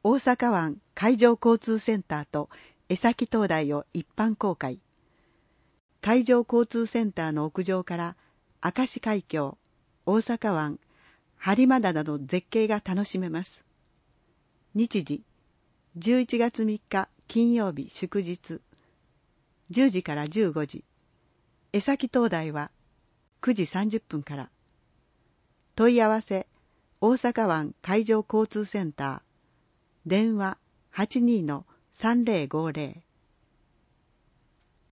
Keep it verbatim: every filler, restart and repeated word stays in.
大阪湾海上交通センターと江崎灯台を一般公開。海上交通センターの屋上から明石海峡、大阪湾、播磨灘の絶景が楽しめます。日時じゅういちがつみっか金曜日祝日、じゅうじからじゅうごじ。江崎灯台はくじさんじゅっぷんから。問い合わせ大阪湾海上交通センター、電話 はちにーのさんぜろごぜろ